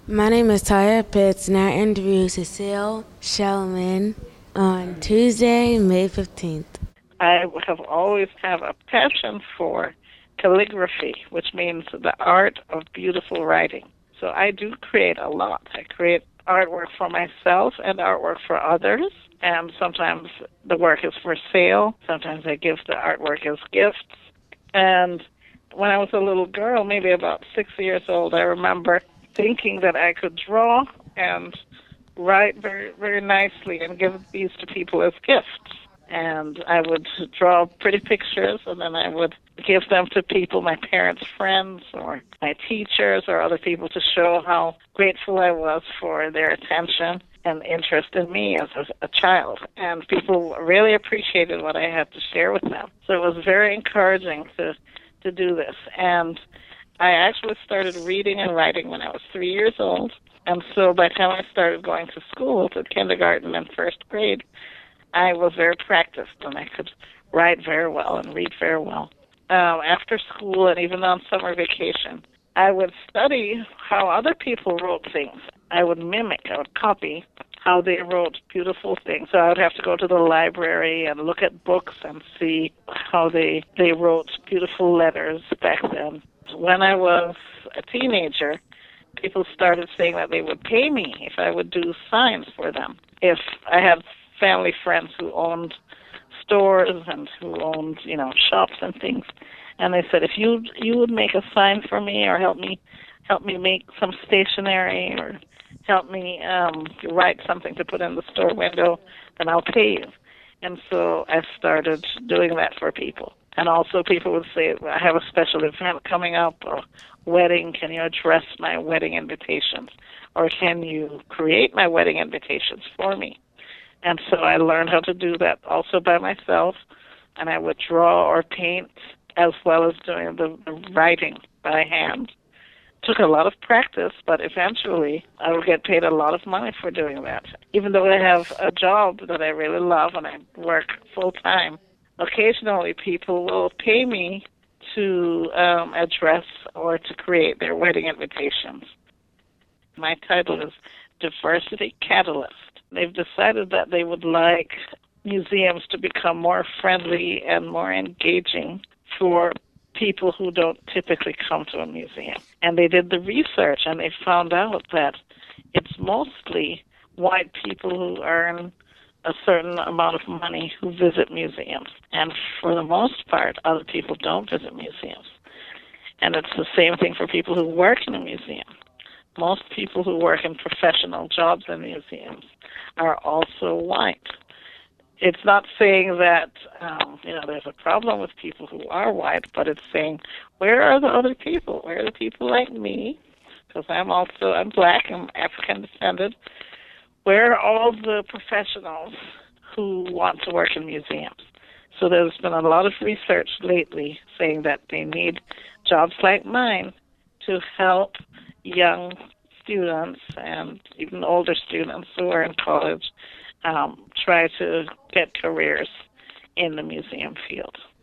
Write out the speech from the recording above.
My name is Taya Pitts, and I interviewed Cecile Shellman on Tuesday, May 15th. I have always have a passion for calligraphy, which means the art of beautiful writing. So I do create a lot. I create artwork for myself and artwork for others. And sometimes the work is for sale. Sometimes I give the artwork as gifts. And when I was a little girl, maybe about 6 years old, I remember thinking that I could draw and write very, very nicely and give these to people as gifts. And I would draw pretty pictures, and then I would give them to people, my parents' friends, or my teachers, or other people to show how grateful I was for their attention and interest in me as a child. And people really appreciated what I had to share with them. So it was very encouraging to do this. And I actually started reading and writing when I was 3 years old. And so by the time I started going to school, to kindergarten and first grade, I was very practiced and I could write very well and read very well. After school and even on summer vacation, I would study how other people wrote things. I would mimic, I would copy how they wrote beautiful things. So I would have to go to the library and look at books and see how they wrote beautiful letters back then. When I was a teenager, people started saying that they would pay me if I would do signs for them. If I had family friends who owned stores and who owned, shops and things, and they said, if you would make a sign for me or help me make some stationery or help me write something to put in the store window, then I'll pay you. And so I started doing that for people. And also people would say, I have a special event coming up, or wedding, can you address my wedding invitations? Or can you create my wedding invitations for me? And so I learned how to do that also by myself, and I would draw or paint as well as doing the writing by hand. Took a lot of practice, but eventually I would get paid a lot of money for doing that. Even though I have a job that I really love and I work full-time, occasionally people will pay me to address or to create their wedding invitations. My title is Diversity Catalyst. They've decided that they would like museums to become more friendly and more engaging for people who don't typically come to a museum. And they did the research and they found out that it's mostly white people who earn a certain amount of money who visit museums. And for the most part, other people don't visit museums. And it's the same thing for people who work in a museum. Most people who work in professional jobs in museums are also white. It's not saying that there's a problem with people who are white, but it's saying, where are the other people? Where are the people like me? Because I'm black, I'm African descended. Where are all the professionals who want to work in museums? So there's been a lot of research lately saying that they need jobs like mine to help young students and even older students who are in college try to get careers in the museum field.